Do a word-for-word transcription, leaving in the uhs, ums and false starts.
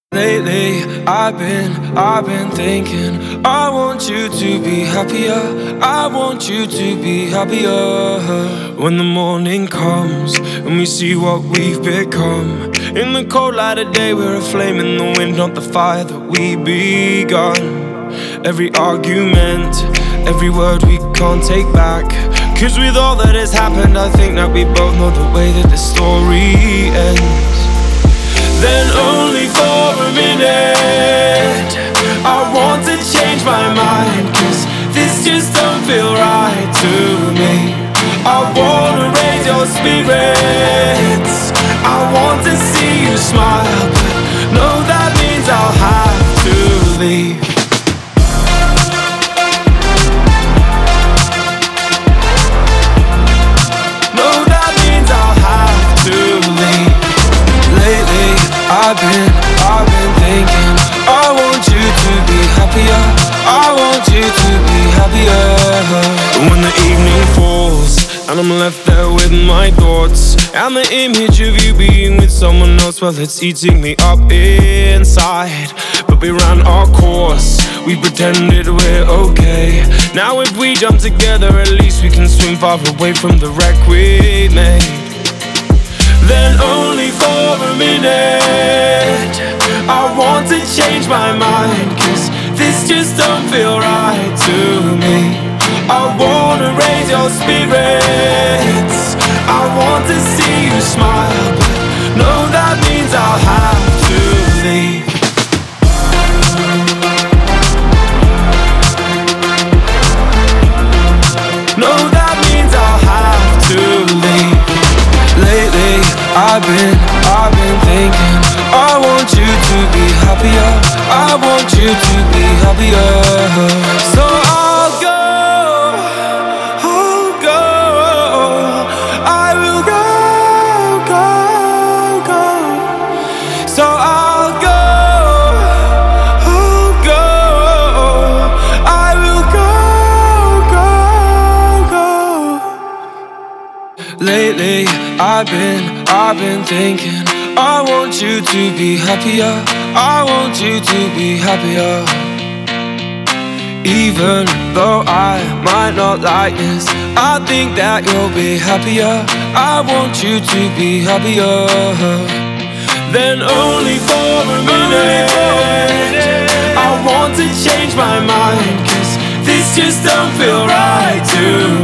Lately, I've been, I've been thinking I want you to be happier, I want you to be happier. When the morning comes and we see what we've become, in the cold light of day we're a flame in the wind, not the fire that we begun. Every argument, every word we can't take back, cause with all that has happened I think that we both know the way that the story ends. Then only for a minute I want to change my mind, cause this just don't feel right to me. I wanna raise your spirits, I want to see you smile, but no, that means I'll have to leave. No, that means I'll have to leave. Lately, I've been, I've been thinking I want you to be happier, I want you to be happier. When the evening falls and I'm left there with my thoughts, and the image of you being with someone else, well, it's eating me up inside. But we ran our course, we pretended we're okay. Now if we jump together, at least we can swim far away from the wreck we made. Then only for a minute I want to change my mind, cause this just don't feel right to me. I wanna raise your spirits, I want to see you smile, but no, that means I'll have to leave. No, that means I'll have to leave. Lately, I've been, I've been thinking I want you to be happier, I want you to be happier. So I'll go, I'll go, I will go, go, go. So I'll go, I'll go, I will go, go, go. Lately, I've been, I've been thinking I want you to be happier, I want you to be happier. Even though I might not like this, I think that you'll be happier, I want you to be happier. Then only for a minute I want to change my mind, cause this just don't feel right to